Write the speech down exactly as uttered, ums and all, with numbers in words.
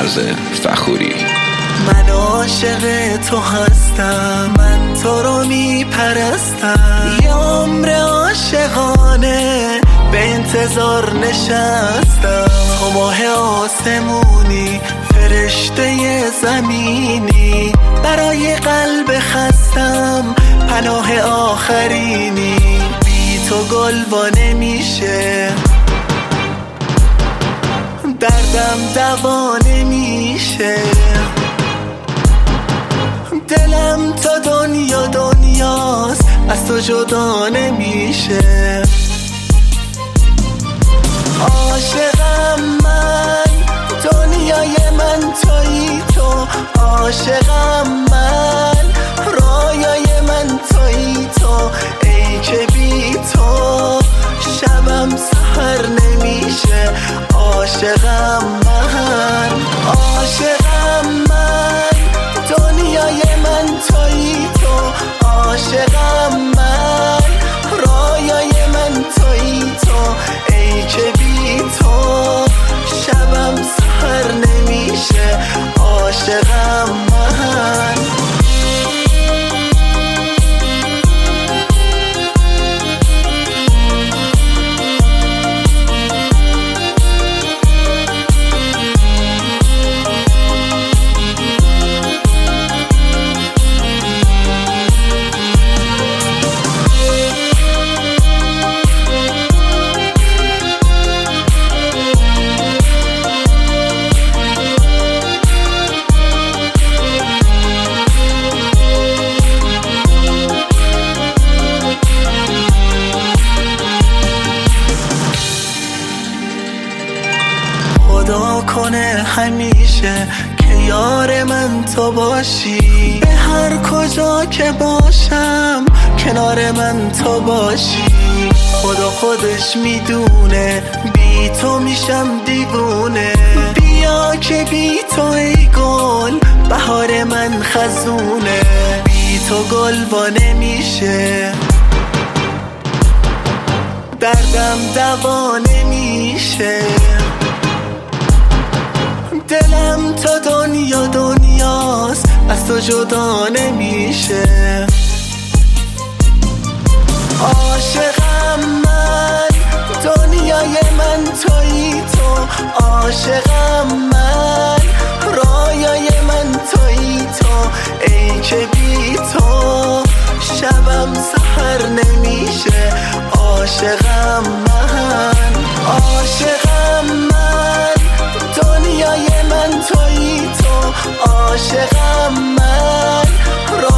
فراز فخوری. من عاشق تو هستم، من تو رو میپرستم، یه عمر عاشقانه به انتظار نشستم. تو ماه آسمونی، فرشته زمینی، برای قلب خستم پناه آخرینی. بی تو گل وا نمیشه، دردم دوا نمیشه، دلم تا دنیا دنیاست از تو جدا نمیشه. عاشقم من، دنیای من تویی تو، عاشقم من، رویای من تویی تو، ای که بی تو شبم سحر نمیشه. عاشقم من، عاشقم من، دنیای من تویی تو، عاشقم من، رویای من تویی تو، ای که بی تو شبم سحر نمیشه. عاشقم من. خدا کنه همیشه که یار من تو باشی، به هر کجا که باشم کنار من تو باشی. خدا خودش میدونه بی تو میشم دیوونه، بیا که بی تو ای گل بهار من خزونه. بی تو گل وا نمیشه، دردم دوا نمیشه، دلم تا دنیا دنیاست از تو جدا نمیشه. عاشقم من، دنیای من تویی تو، عاشقم من، رویای من تویی تو، ای که بی تو شبم سحر نمیشه. عاشقم من، عاشقم من، دنیای من تویی تو، عاشقم من،